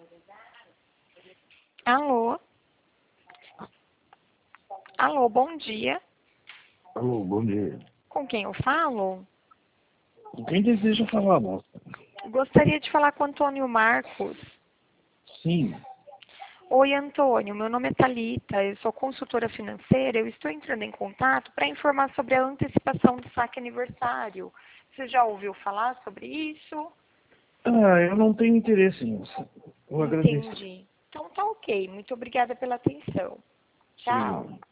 Alô? Alô, bom dia. Alô, bom dia. Com quem eu falo? Com quem deseja falar, moça? Gostaria de falar com Antônio Marcos. Sim. Oi, Antônio. Meu nome é Thalita. Eu sou consultora financeira. Eu estou entrando em contato para informar sobre a antecipação do saque aniversário. Você já ouviu falar sobre isso? Eu não tenho interesse nisso. Eu agradeço. Entendi. Então tá ok. Muito obrigada pela atenção. Tchau. Sim.